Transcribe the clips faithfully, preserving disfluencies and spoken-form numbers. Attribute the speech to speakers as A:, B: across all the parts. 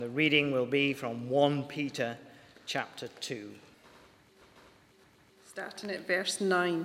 A: The reading will be from First Peter chapter two.
B: Starting at verse nine.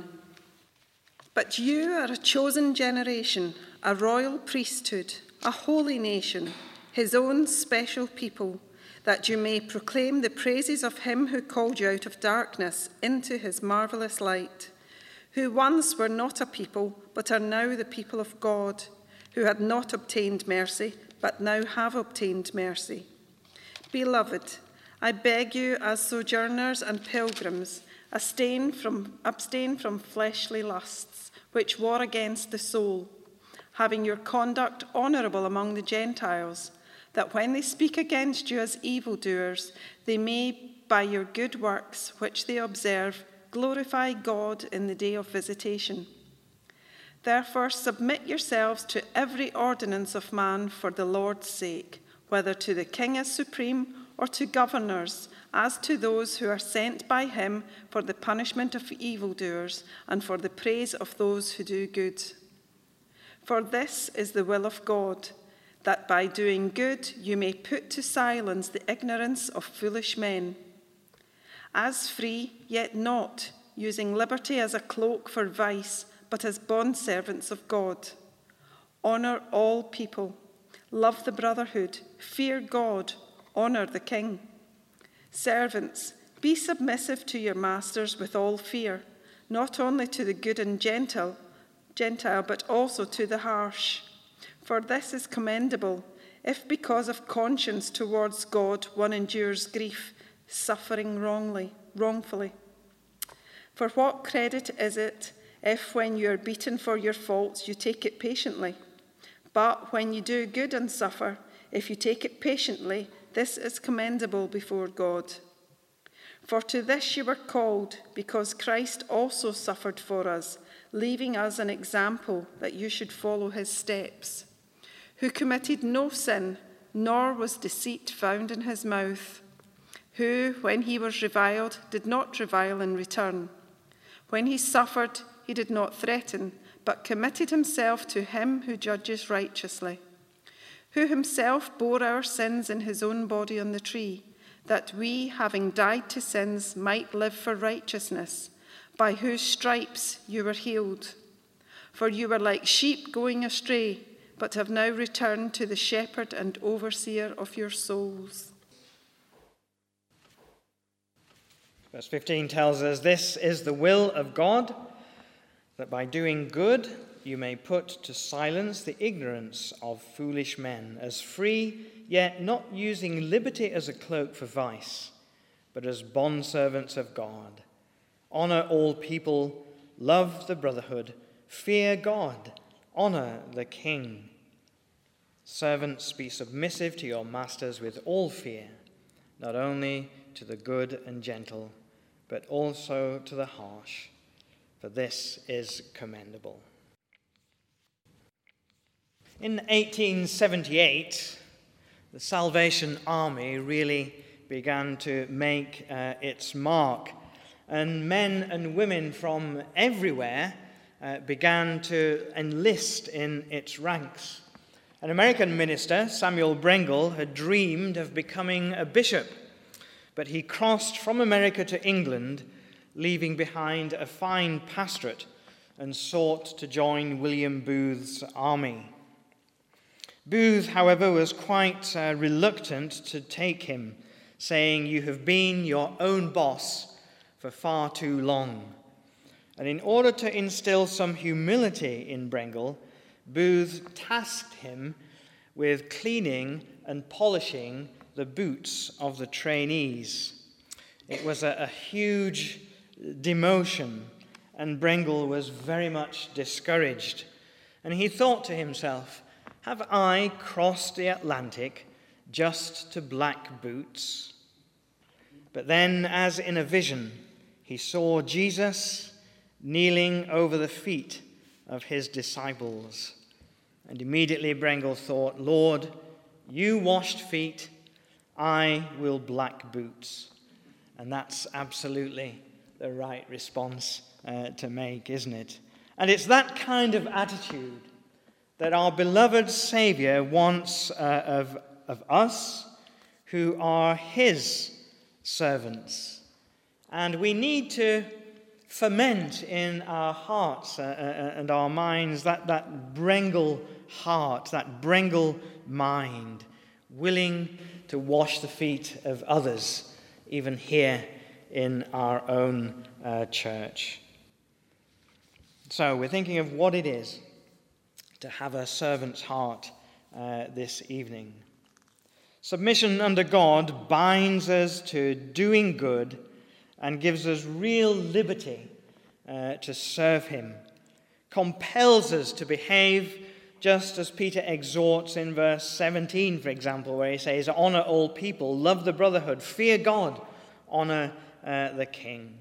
B: But you are a chosen generation, a royal priesthood, a holy nation, his own special people, that you may proclaim the praises of him who called you out of darkness into his marvelous light, who once were not a people, but are now the people of God, who had not obtained mercy, but now have obtained mercy. Beloved, I beg you as sojourners and pilgrims, abstain from, abstain from fleshly lusts, which war against the soul, having your conduct honourable among the Gentiles, that when they speak against you as evildoers, they may, by your good works which they observe, glorify God in the day of visitation. Therefore submit yourselves to every ordinance of man for the Lord's sake, whether to the king as supreme or to governors, as to those who are sent by him for the punishment of evildoers and for the praise of those who do good. For this is the will of God, that by doing good you may put to silence the ignorance of foolish men. As free, yet not, using liberty as a cloak for vice, but as bondservants of God. Honour all people, love the brotherhood, fear God, honour the king. Servants, be submissive to your masters with all fear, not only to the good and gentle, Gentile, but also to the harsh. For this is commendable, if because of conscience towards God one endures grief, suffering wrongly, wrongfully. For what credit is it if when you are beaten for your faults you take it patiently? But when you do good and suffer, if you take it patiently, this is commendable before God. For to this you were called, because Christ also suffered for us, leaving us an example that you should follow his steps, who committed no sin, nor was deceit found in his mouth, who, when he was reviled, did not revile in return. When he suffered, he did not threaten, but committed himself to him who judges righteously, who himself bore our sins in his own body on the tree, that we, having died to sins, might live for righteousness, by whose stripes you were healed. For you were like sheep going astray, but have now returned to the shepherd and overseer of your souls.
A: Verse fifteen tells us, this is the will of God, that by doing good you may put to silence the ignorance of foolish men, as free, yet not using liberty as a cloak for vice, but as bondservants of God. Honour all people, love the brotherhood, fear God, honour the king. Servants, be submissive to your masters with all fear, not only to the good and gentle, but also to the harsh, for this is commendable. In eighteen seventy-eight, the Salvation Army really began to make uh, its mark, and men and women from everywhere uh, began to enlist in its ranks. An American minister, Samuel Brengle, had dreamed of becoming a bishop, but he crossed from America to England, leaving behind a fine pastorate, and sought to join William Booth's army. Booth, however, was quite uh, reluctant to take him, saying, "You have been your own boss for far too long." And in order to instill some humility in Brengle, Booth tasked him with cleaning and polishing the boots of the trainees. It was a, a huge demotion, and Brengle was very much discouraged. And he thought to himself, have I crossed the Atlantic just to black boots? But then, as in a vision, he saw Jesus kneeling over the feet of his disciples. And immediately Brengle thought, Lord, you washed feet, I will black boots. And that's absolutely the right response uh, to make, isn't it? And it's that kind of attitude that our beloved Saviour wants uh, of, of us who are his servants. And we need to ferment in our hearts uh, and our minds that, that Brengle heart, that Brengle mind, willing to wash the feet of others, even here in our own uh, church. So we're thinking of what it is to have a servant's heart uh, this evening. Submission under God binds us to doing good and gives us real liberty uh, to serve him, compels us to behave just as Peter exhorts in verse seventeen, for example, where he says, honor all people, love the brotherhood, fear God, honor uh, the king.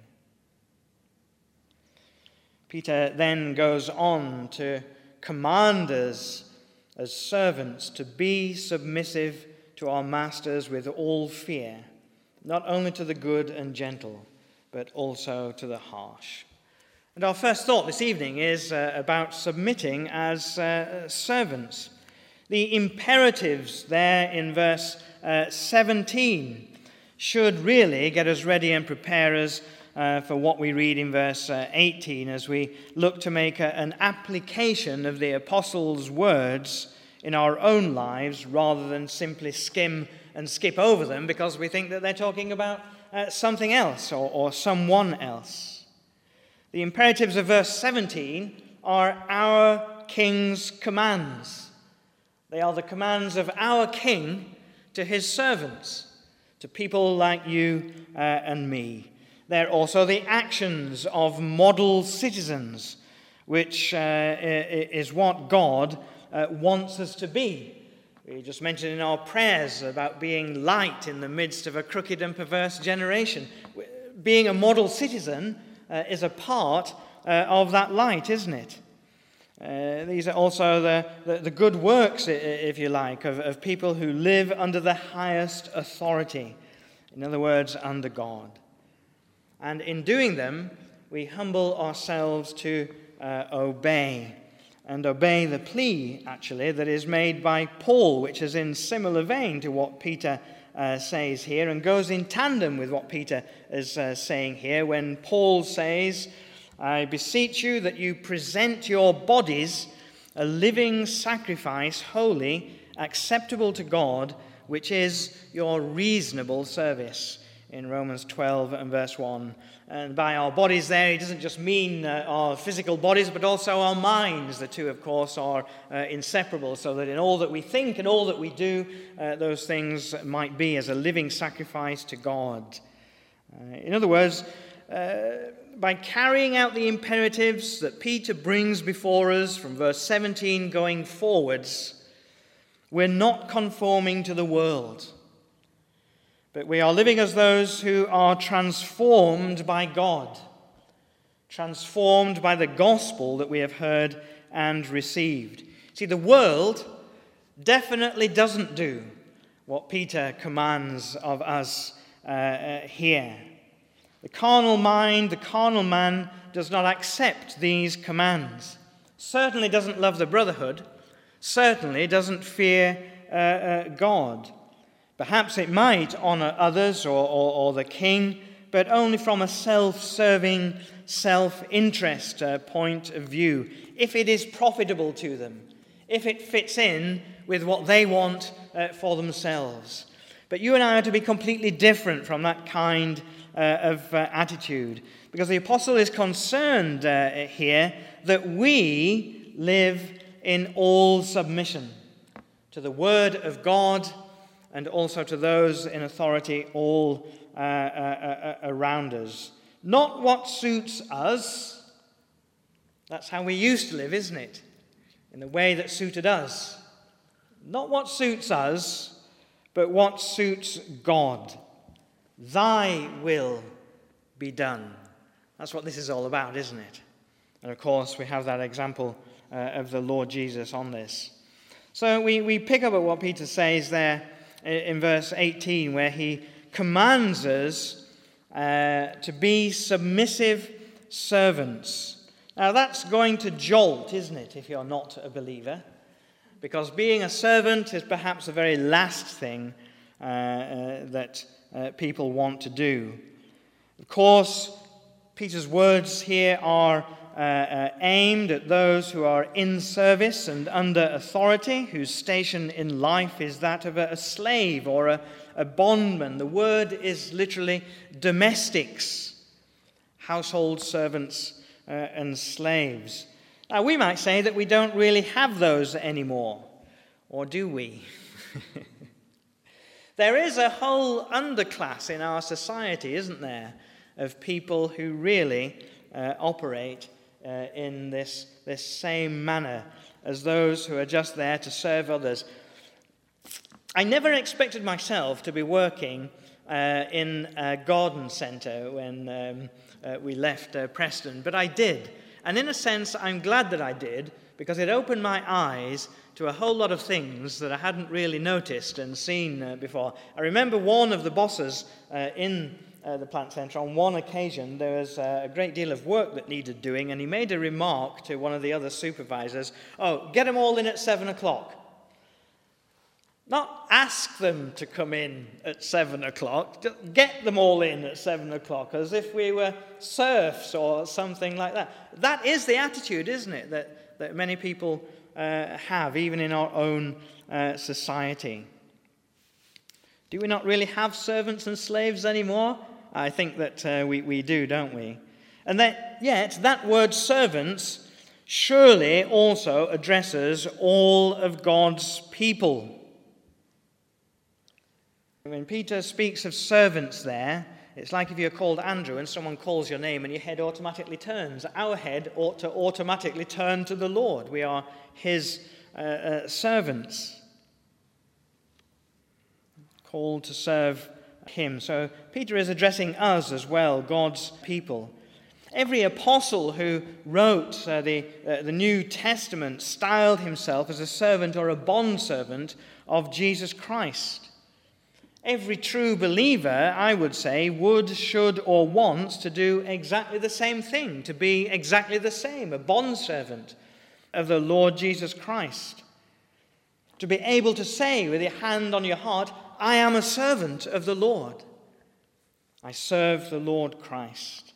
A: Peter then goes on to command us as servants to be submissive to our masters with all fear, not only to the good and gentle, but also to the harsh. And our first thought this evening is uh, about submitting as uh, servants. The imperatives there in verse uh, seventeen should really get us ready and prepare us uh, for what we read in verse uh, eighteen as we look to make a, an application of the apostles' words in our own lives rather than simply skim and skip over them because we think that they're talking about uh, something else or, or someone else. The imperatives of verse seventeen are our King's commands. They are the commands of our King to his servants, to people like you uh, and me. They're also the actions of model citizens, which uh, is what God uh, wants us to be. We just mentioned in our prayers about being light in the midst of a crooked and perverse generation. Being a model citizen uh, is a part uh, of that light, isn't it? Uh, these are also the, the, the good works, if you like, of, of people who live under the highest authority. In other words, under God. And in doing them, we humble ourselves to uh, obey. And obey the plea, actually, that is made by Paul, which is in similar vein to what Peter uh, says here, and goes in tandem with what Peter is uh, saying here, when Paul says, I beseech you that you present your bodies a living sacrifice, holy, acceptable to God, which is your reasonable service, in Romans twelve and verse one. And by our bodies there, he doesn't just mean uh, our physical bodies, but also our minds. The two, of course, are uh, inseparable, so that in all that we think and all that we do, uh, those things might be as a living sacrifice to God. Uh, in other words, uh, by carrying out the imperatives that Peter brings before us from verse seventeen going forwards, we're not conforming to the world, but we are living as those who are transformed by God, transformed by the gospel that we have heard and received. See, the world definitely doesn't do what Peter commands of us uh, uh, here. The carnal mind, the carnal man does not accept these commands. Certainly doesn't love the brotherhood. Certainly doesn't fear uh, uh, God. Perhaps it might honor others or, or, or the king, but only from a self-serving, self-interest uh, point of view. If it is profitable to them, if it fits in with what they want uh, for themselves. But you and I are to be completely different from that kind Uh, of uh, attitude, because the apostle is concerned uh, here that we live in all submission to the word of God and also to those in authority all uh, uh, uh, around us. Not what suits us. That's how we used to live, isn't it? In the way that suited us. Not what suits us, but what suits God. Thy will be done. That's what this is all about, isn't it? And of course, we have that example uh, of the Lord Jesus on this. So we, we pick up at what Peter says there in verse eighteen, where he commands us uh, to be submissive servants. Now that's going to jolt, isn't it, if you're not a believer? Because being a servant is perhaps the very last thing uh, uh, that uh, people want to do. Of course, Peter's words here are uh, uh, aimed at those who are in service and under authority, whose station in life is that of a, a slave or a, a bondman. The word is literally domestics, household servants uh, and slaves. Now, we might say that we don't really have those anymore, or do we? There is a whole underclass in our society, isn't there, of people who really uh, operate uh, in this, this same manner as those who are just there to serve others. I never expected myself to be working uh, in a garden centre when um, uh, we left uh, Preston, but I did. And in a sense, I'm glad that I did, because it opened my eyes to a whole lot of things that I hadn't really noticed and seen uh, before. I remember one of the bosses uh, in uh, the plant centre, on one occasion, there was uh, a great deal of work that needed doing, and he made a remark to one of the other supervisors, "Oh, get them all in at seven o'clock. Not ask them to come in at seven o'clock, just get them all in at seven o'clock, as if we were serfs or something like that. That is the attitude, isn't it, that, that many people uh, have, even in our own uh, society. Do we not really have servants and slaves anymore? I think that uh, we, we do, don't we? And that, yet, that word servants surely also addresses all of God's people. When Peter speaks of servants there, it's like if you're called Andrew and someone calls your name and your head automatically turns. Our head ought to automatically turn to the Lord. We are his uh, uh, servants, called to serve him. So Peter is addressing us as well, God's people. Every apostle who wrote uh, the, uh, the New Testament styled himself as a servant or a bondservant of Jesus Christ. Every true believer, I would say, would, should, or wants to do exactly the same thing, to be exactly the same, a bondservant of the Lord Jesus Christ. To be able to say with your hand on your heart, I am a servant of the Lord. I serve the Lord Christ.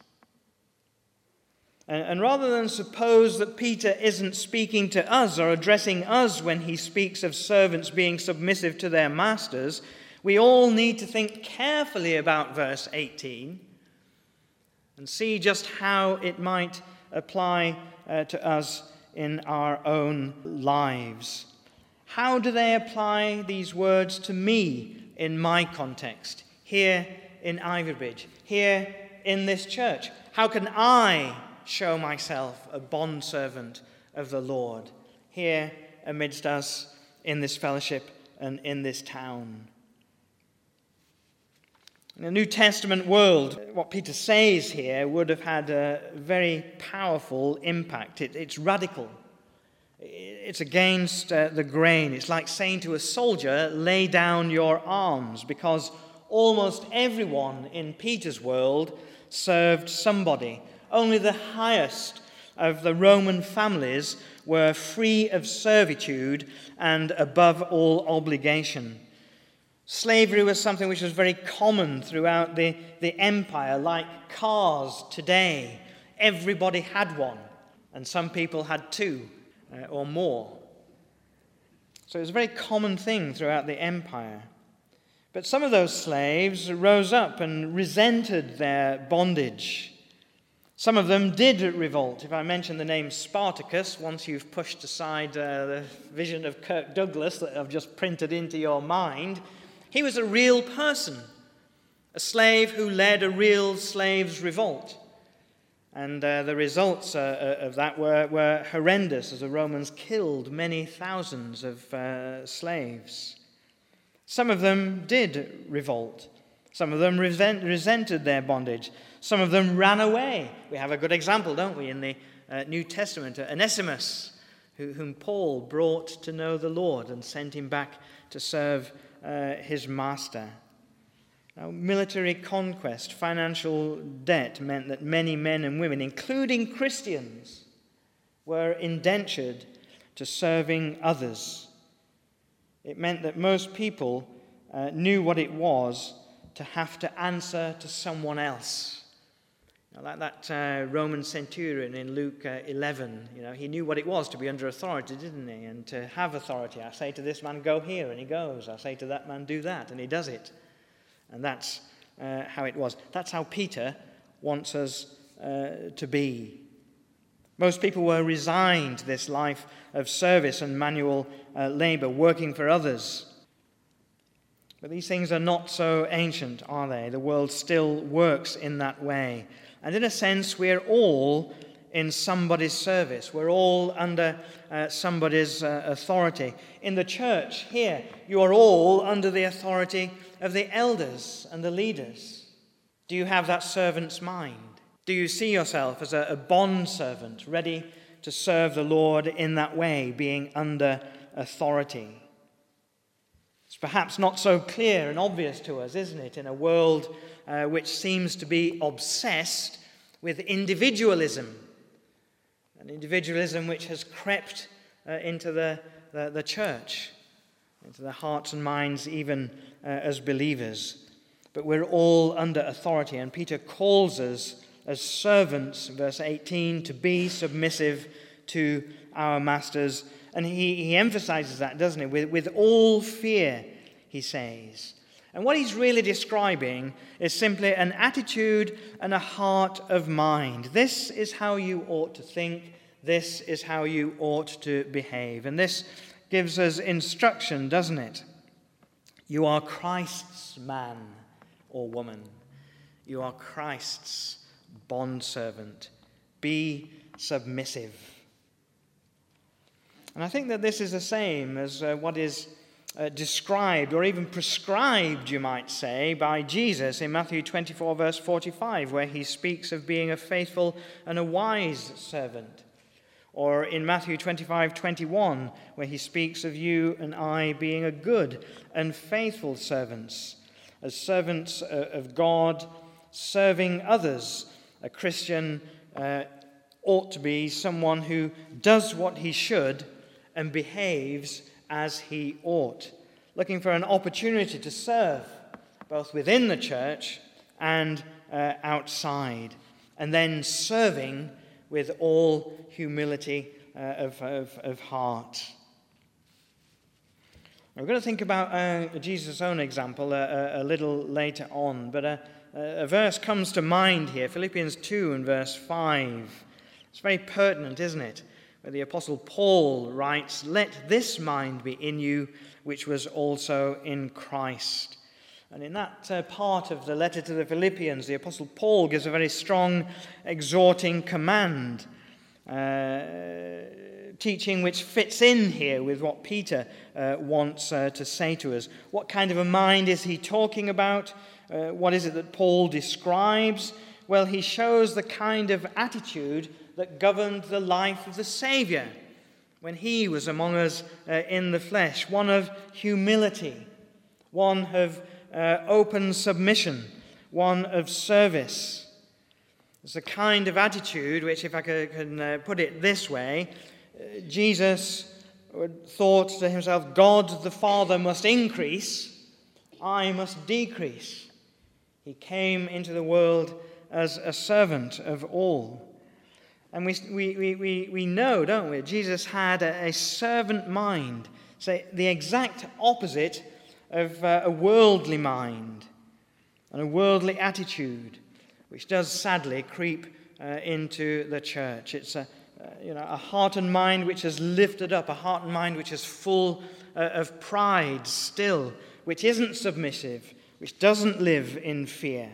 A: And, and rather than suppose that Peter isn't speaking to us or addressing us when he speaks of servants being submissive to their masters, we all need to think carefully about verse eighteen and see just how it might apply uh, to us in our own lives. How do they apply these words to me in my context, here in Iverbridge, here in this church? How can I show myself a bondservant of the Lord here amidst us in this fellowship and in this town? In the New Testament world, what Peter says here would have had a very powerful impact. It, it's radical. It's against uh, the grain. It's like saying to a soldier, lay down your arms, because almost everyone in Peter's world served somebody. Only the highest of the Roman families were free of servitude and above all obligation. Slavery was something which was very common throughout the, the empire, like cars today. Everybody had one, and some people had two uh, or more. So it was a very common thing throughout the empire. But some of those slaves rose up and resented their bondage. Some of them did revolt. If I mention the name Spartacus, once you've pushed aside uh, the vision of Kirk Douglas that I've just printed into your mind, he was a real person, a slave who led a real slaves' revolt. And uh, the results uh, of that were, were horrendous, as the Romans killed many thousands of uh, slaves. Some of them did revolt. Some of them resent, resented their bondage. Some of them ran away. We have a good example, don't we, in the uh, New Testament, Onesimus, who, whom Paul brought to know the Lord and sent him back to serve Uh, his master. Now, military conquest, financial debt meant that many men and women, including Christians, were indentured to serving others. It meant that most people uh, knew what it was to have to answer to someone else. You know, like that uh, Roman centurion in Luke uh, eleven, you know, he knew what it was to be under authority, didn't he? And to have authority. I say to this man, go here, and he goes. I say to that man, do that, and he does it. And that's uh, how it was. That's how Peter wants us uh, to be. Most people were resigned to this life of service and manual uh, labor, working for others. But these things are not so ancient, are they? The world still works in that way. And in a sense, we're all in somebody's service. We're all under uh, somebody's uh, authority. In the church here, you are all under the authority of the elders and the leaders. Do you have that servant's mind? Do you see yourself as a, a bondservant, ready to serve the Lord in that way, being under authority? It's perhaps not so clear and obvious to us, isn't it, in a world uh, which seems to be obsessed with individualism, an individualism which has crept uh, into the, the, the church, into the hearts and minds even uh, as believers. But we're all under authority, and Peter calls us as servants, verse eighteen, to be submissive to our masters. And he, he emphasizes that, doesn't he? With, with all fear, he says. And what he's really describing is simply an attitude and a heart of mind. This is how you ought to think. This is how you ought to behave. And this gives us instruction, doesn't it? You are Christ's man or woman. You are Christ's bondservant. Be submissive. And I think that this is the same as uh, what is uh, described or even prescribed, you might say, by Jesus in Matthew twenty-four, verse forty-five, where he speaks of being a faithful and a wise servant. Or in Matthew twenty-five, twenty-one, where he speaks of you and I being a good and faithful servants, as servants of God, serving others. A Christian uh, ought to be someone who does what he should and behaves as he ought, looking for an opportunity to serve both within the church and uh, outside, and then serving with all humility uh, of, of, of heart. We're going to think about uh, Jesus' own example a, a, a little later on, but a, a verse comes to mind here, Philippians two and verse five. It's very pertinent, isn't it? Where the Apostle Paul writes, "Let this mind be in you, which was also in Christ." And in that uh, part of the letter to the Philippians, the Apostle Paul gives a very strong, exhorting command, uh, teaching which fits in here with what Peter uh, wants uh, to say to us. What kind of a mind is he talking about? Uh, what is it that Paul describes? Well, he shows the kind of attitude that governed the life of the Savior when he was among us uh, in the flesh. One of humility, one of uh, open submission, one of service. It's a kind of attitude which, if I could, can uh, put it this way, uh, Jesus thought to himself, God the Father must increase, I must decrease. He came into the world as a servant of all. And we, we, we, we know, don't we, Jesus had a, a servant mind, so the exact opposite of uh, a worldly mind and a worldly attitude, which does sadly creep uh, into the church. It's a, uh, you know, a heart and mind which is lifted up, a heart and mind which is full uh, of pride still, which isn't submissive, which doesn't live in fear.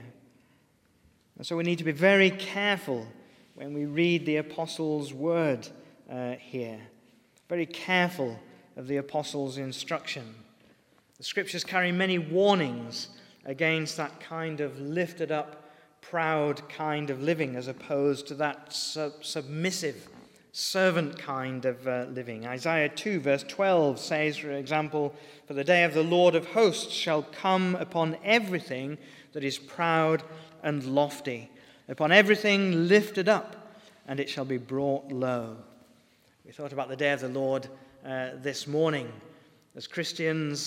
A: And so we need to be very careful when we read the apostles' word uh, here. Very careful of the apostles' instruction. The scriptures carry many warnings against that kind of lifted up, proud kind of living, as opposed to that sub- submissive, servant kind of uh, living. Isaiah two, verse twelve says, for example, "For the day of the Lord of hosts shall come upon everything that is proud and lofty, upon everything lifted up, and it shall be brought low." We thought about the day of the Lord uh, this morning. As Christians,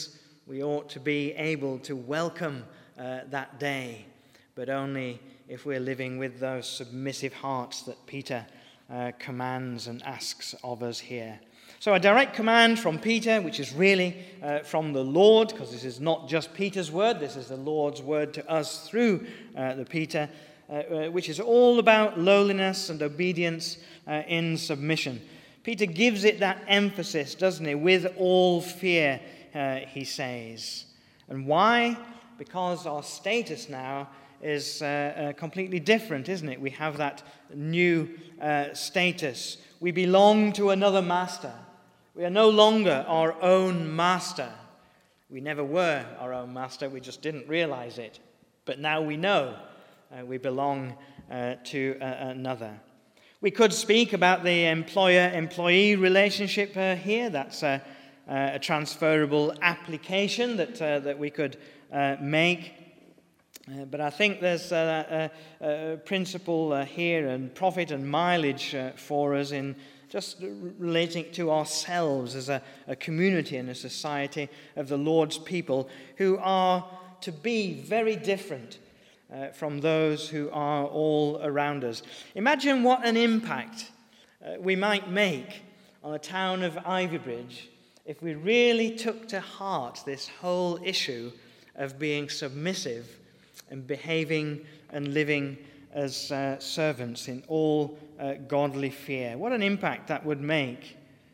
A: we ought to be able to welcome uh, that day, but only if we're living with those submissive hearts that Peter uh, commands and asks of us here. So a direct command from Peter, which is really uh, from the Lord, because this is not just Peter's word, this is the Lord's word to us through uh, the Peter, uh, uh, which is all about lowliness and obedience uh, in submission. Peter gives it that emphasis, doesn't he? With all fear, uh, he says. And why? Because our status now is uh, uh, completely different, isn't it? We have that new uh, status. We belong to another master. We are no longer our own master. We never were our own master. We just didn't realize it. But now we know uh, we belong uh, to uh, another. We could speak about the employer-employee relationship uh, here. That's a, a transferable application that, uh, that we could uh, make. Uh, but I think there's a, a, a principle uh, here and profit and mileage uh, for us in just relating to ourselves as a, a community and a society of the Lord's people who are to be very different uh, from those who are all around us. Imagine what an impact uh, we might make on the town of Ivybridge if we really took to heart this whole issue of being submissive and behaving and living as uh, servants in all uh, godly fear. What an impact that would make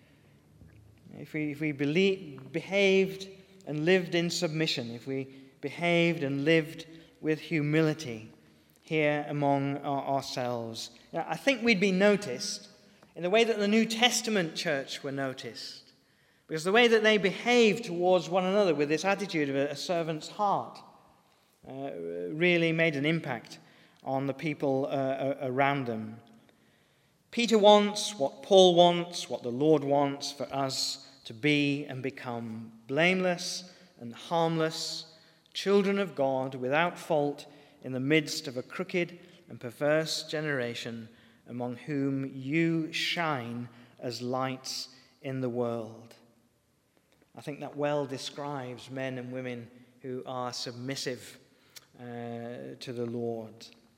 A: if we, if we believe, behaved and lived in submission, if we behaved and lived with humility here among our, ourselves. Now, I think we'd be noticed in the way that the New Testament church were noticed, because the way that they behaved towards one another with this attitude of a, a servant's heart uh, really made an impact on the people uh, around them. Peter wants what Paul wants, what the Lord wants for us to be and become blameless and harmless, children of God without fault in the midst of a crooked and perverse generation among whom you shine as lights in the world. I think that well describes men and women who are submissive uh, to the Lord.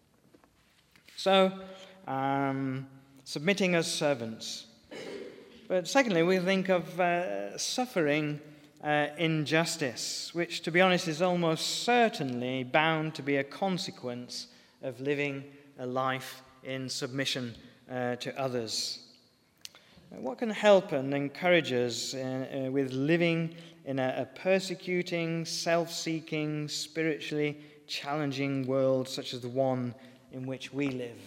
A: So, um, submitting as servants. But secondly, we think of uh, suffering uh, injustice, which, to be honest, is almost certainly bound to be a consequence of living a life in submission uh, to others. What can help and encourage us uh, uh, with living in a, a persecuting, self-seeking, spiritually challenging world such as the one in which we live,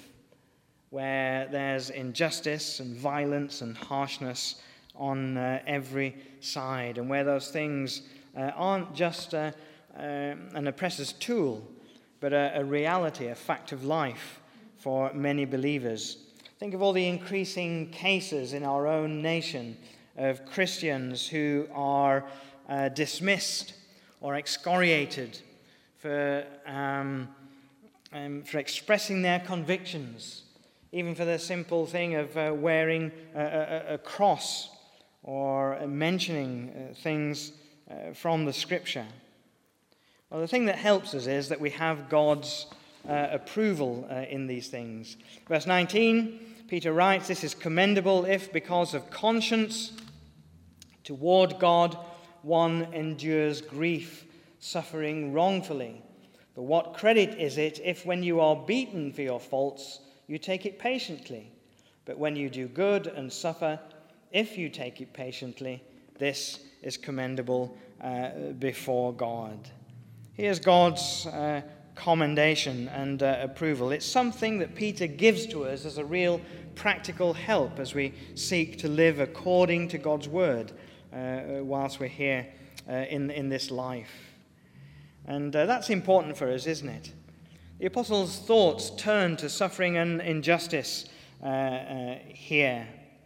A: where there's injustice and violence and harshness on uh, every side, and where those things uh, aren't just uh, uh, an oppressor's tool, but a, a reality, a fact of life for many believers. Think of all the increasing cases in our own nation of Christians who are uh, dismissed or excoriated for, um, um, for expressing their convictions, even for the simple thing of uh, wearing a, a, a cross or mentioning uh, things uh, from the Scripture. Well, the thing that helps us is that we have God's uh, approval uh, in these things. Verse nineteen, Peter writes, "This is commendable if, because of conscience toward God, one endures grief, suffering wrongfully. But what credit is it if, when you are beaten for your faults, you take it patiently? But when you do good and suffer, if you take it patiently, this is commendable uh, before God." Here's God's uh, commendation and uh, approval. It's something that Peter gives to us as a real practical help as we seek to live according to God's word uh, whilst we're here uh, in, in this life. And uh, that's important for us, isn't it? The apostles' thoughts turn to suffering and injustice uh, uh, here.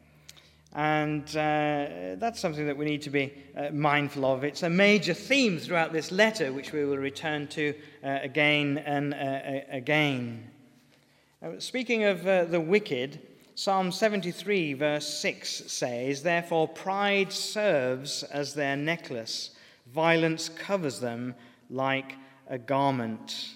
A: And uh, that's something that we need to be uh, mindful of. It's a major theme throughout this letter, which we will return to uh, again and uh, again. Uh, speaking of uh, the wicked, Psalm seventy-three verse six says, "Therefore pride serves as their necklace, Violence covers them like a garment.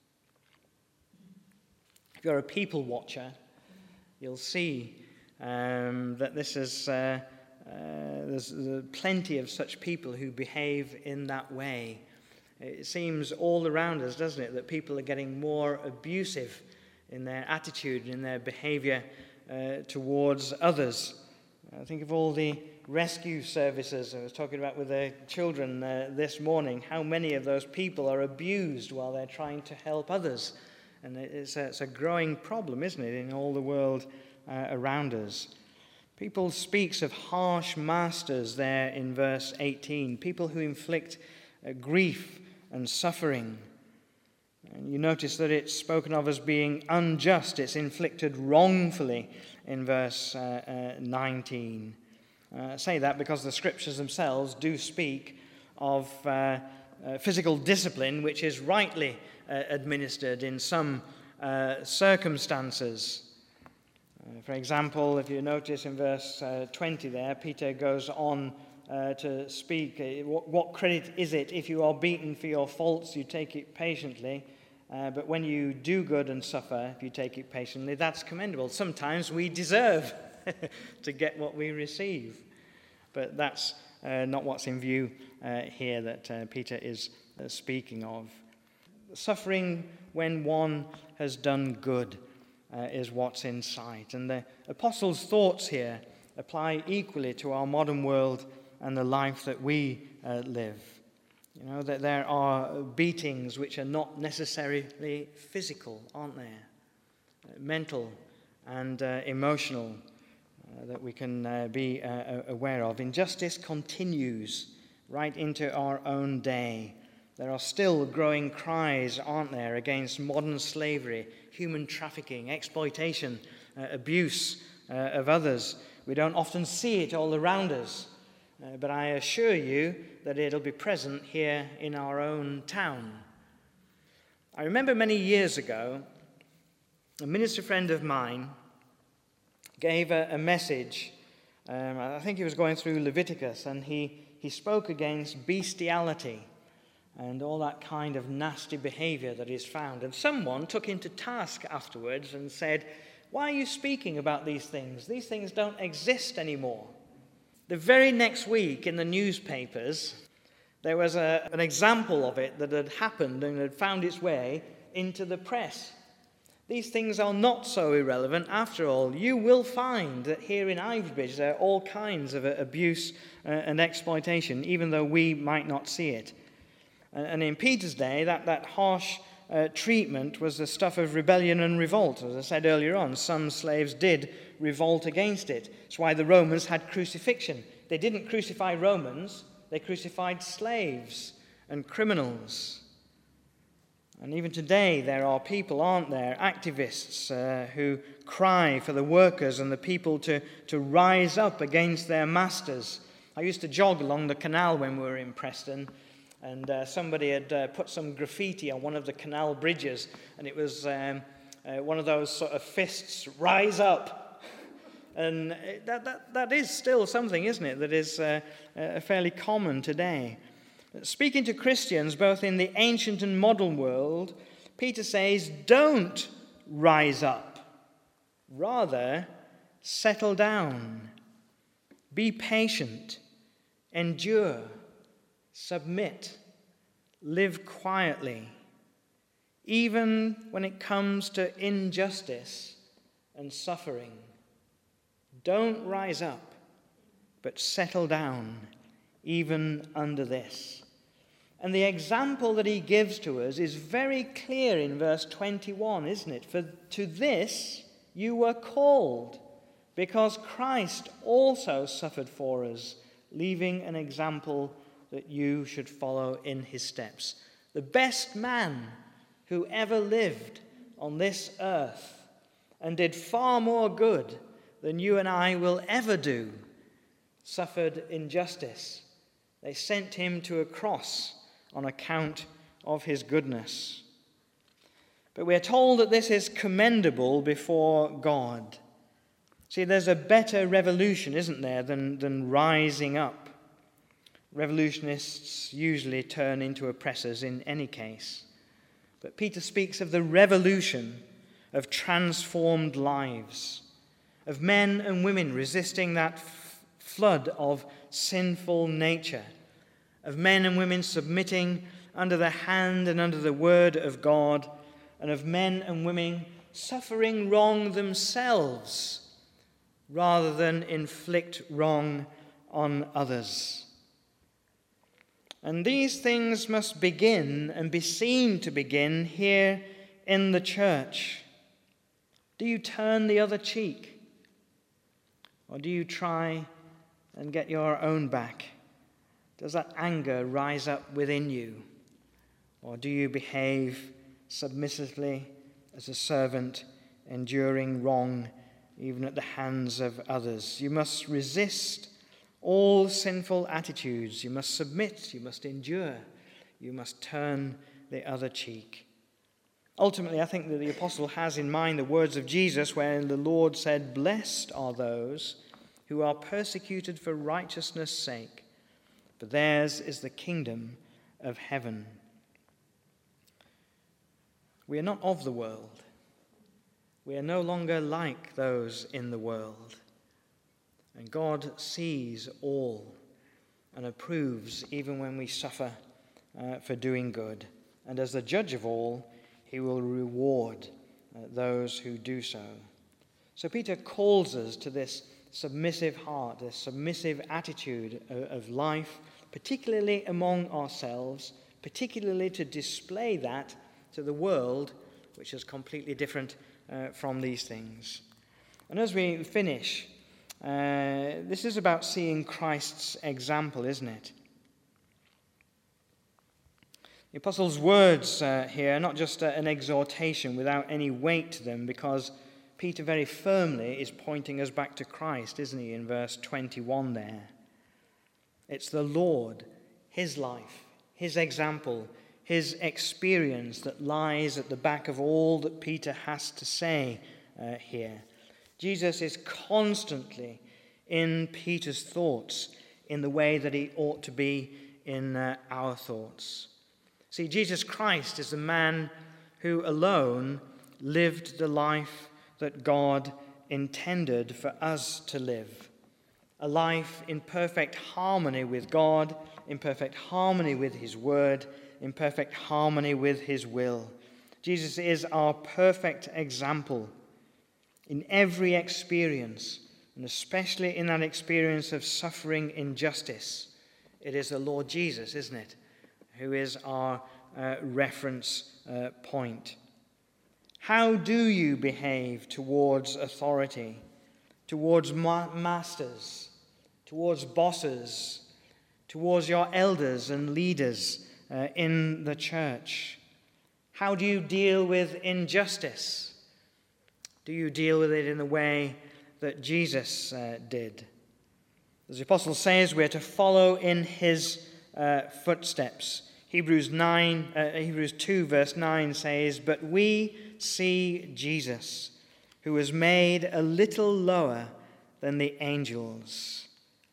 A: If you're a people watcher, you'll see um, that this is uh, uh, there's, there's plenty of such people who behave in that way. It seems all around us, doesn't it, that people are getting more abusive in their attitude, in their behavior uh, towards others. I think of all the rescue services I was talking about with the children uh, this morning, how many of those people are abused while they're trying to help others. And it's a, it's a growing problem, isn't it, in all the world uh, around us. People speaks of harsh masters there in verse eighteen, people who inflict uh, grief and suffering. And you notice that it's spoken of as being unjust. It's inflicted wrongfully in verse uh, uh, nineteen. Uh, I say that because the scriptures themselves do speak of uh, uh, physical discipline which is rightly uh, administered in some uh, circumstances. Uh, for example, if you notice in verse uh, twenty there, Peter goes on uh, to speak, uh, what, what credit is it if you are beaten for your faults, you take it patiently, uh, but when you do good and suffer, if you take it patiently, that's commendable. Sometimes we deserve to get what we receive. But that's uh, not what's in view uh, here that uh, Peter is uh, speaking of. Suffering when one has done good uh, is what's in sight. And the apostles' thoughts here apply equally to our modern world and the life that we uh, live. You know, that there are beatings which are not necessarily physical, aren't there? Uh, mental and uh, emotional. Uh, that we can uh, be uh, aware of. Injustice continues right into our own day. There are still growing cries, aren't there, against modern slavery, human trafficking, exploitation, uh, abuse uh, of others. We don't often see it all around us, uh, but I assure you that it'll be present here in our own town. I remember many years ago, a minister friend of mine gave a, a message. Um, I think he was going through Leviticus, and he, he spoke against bestiality and all that kind of nasty behavior that is found. And someone took him to task afterwards and said, "Why are you speaking about these things? These things don't exist anymore." The very next week in the newspapers, there was a, an example of it that had happened and had found its way into the press. These things are not so irrelevant after all. You will find that here in Ivybridge there are all kinds of abuse uh, and exploitation, even though we might not see it. And, and in Peter's day, that, that harsh uh, treatment was the stuff of rebellion and revolt. As I said earlier on, some slaves did revolt against it. That's why the Romans had crucifixion. They didn't crucify Romans, they crucified slaves and criminals. And even today there are people, aren't there, activists uh, who cry for the workers and the people to, to rise up against their masters. I used to jog along the canal when we were in Preston, and uh, somebody had uh, put some graffiti on one of the canal bridges, and it was um, uh, one of those sort of fists, "Rise up." And that, that, that is still something, isn't it, that is uh, uh, fairly common today. Speaking to Christians, both in the ancient and modern world, Peter says, don't rise up. Rather, settle down. Be patient. Endure. Submit. Live quietly. Even when it comes to injustice and suffering. Don't rise up, but settle down, even under this. And the example that he gives to us is very clear in verse twenty-one, isn't it? For to this you were called, because Christ also suffered for us, leaving an example that you should follow in his steps. The best man who ever lived on this earth and did far more good than you and I will ever do, suffered injustice. They sent him to a cross on account of his goodness. But we are told that this is commendable before God. See, there's a better revolution, isn't there, than, than rising up. Revolutionists usually turn into oppressors in any case. But Peter speaks of the revolution of transformed lives, of men and women resisting that f- flood of sinful nature, of men and women submitting under the hand and under the word of God, and of men and women suffering wrong themselves rather than inflict wrong on others. And these things must begin and be seen to begin here in the church. Do you turn the other cheek? Or do you try and get your own back? Does that anger rise up within you? Or do you behave submissively as a servant, enduring wrong even at the hands of others? You must resist all sinful attitudes. You must submit, you must endure, you must turn the other cheek. Ultimately, I think that the apostle has in mind the words of Jesus when the Lord said, "Blessed are those who are persecuted for righteousness' sake, for theirs is the kingdom of heaven." We are not of the world. We are no longer like those in the world. And God sees all and approves even when we suffer uh, for doing good. And as the judge of all, he will reward uh, those who do so. So Peter calls us to this submissive heart, this submissive attitude of, of life, particularly among ourselves, particularly to display that to the world, which is completely different uh, from these things. And as we finish, Uh, this is about seeing Christ's example, isn't it? The apostle's words uh, here are not just uh, an exhortation without any weight to them, because Peter very firmly is pointing us back to Christ, isn't he, in verse twenty-one there. It's the Lord, his life, his example, his experience that lies at the back of all that Peter has to say uh, here. Jesus is constantly in Peter's thoughts in the way that he ought to be in uh, our thoughts. See, Jesus Christ is the man who alone lived the life that God intended for us to live. A life in perfect harmony with God, in perfect harmony with his word, in perfect harmony with his will. Jesus is our perfect example in every experience, and especially in that experience of suffering injustice. It is the Lord Jesus, isn't it, who is our uh, reference uh, point. How do you behave towards authority, towards ma- masters, towards bosses, towards your elders and leaders uh, in the church? How do you deal with injustice? Do you deal with it in the way that Jesus uh, did? As the apostle says, we're to follow in his uh, footsteps. Hebrews nine, uh, Hebrews two, verse nine says, "But we see Jesus, who was made a little lower than the angels."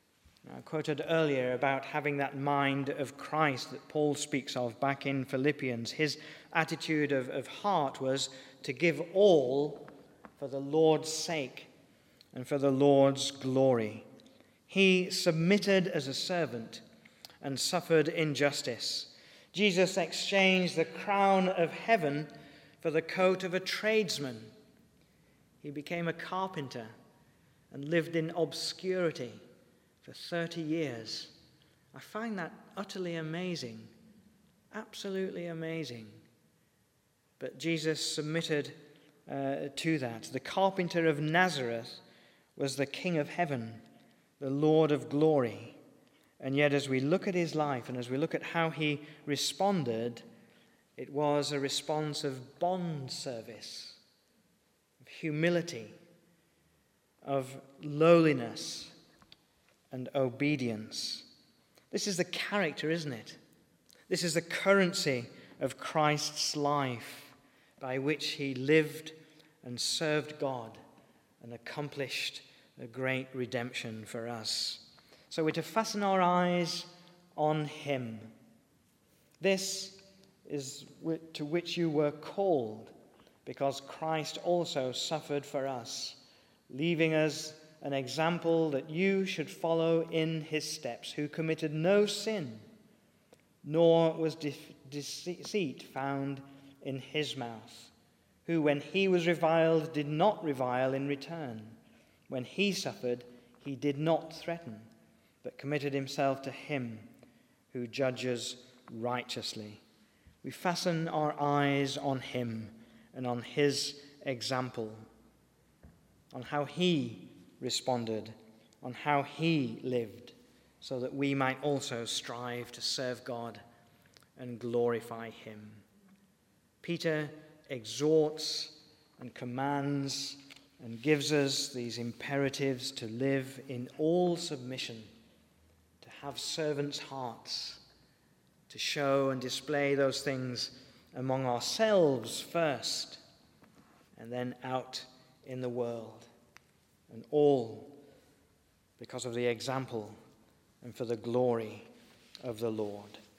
A: I quoted earlier about having that mind of Christ that Paul speaks of back in Philippians. His attitude of, of heart was to give all for the Lord's sake and for the Lord's glory. He submitted as a servant and suffered injustice. Jesus exchanged the crown of heaven for the coat of a tradesman. He became a carpenter and lived in obscurity for thirty years. I find that utterly amazing, absolutely amazing. But Jesus submitted uh, to that. The carpenter of Nazareth was the King of heaven, the Lord of glory. And yet as we look at his life and as we look at how he responded, it was a response of bond service, of humility, of lowliness and obedience. This is the character, isn't it? This is the currency of Christ's life by which he lived and served God and accomplished a great redemption for us. So we're to fasten our eyes on him. This is to which you were called, because Christ also suffered for us, leaving us an example that you should follow in his steps, who committed no sin, nor was de- deceit found in his mouth, who, when he was reviled, did not revile in return. When he suffered, he did not threaten, but committed himself to him who judges righteously. We fasten our eyes on him and on his example, on how he responded, on how he lived, so that we might also strive to serve God and glorify him. Peter exhorts and commands and gives us these imperatives to live in all submission, to have servants' hearts, to show and display those things among ourselves first, and then out in the world, and all because of the example and for the glory of the Lord.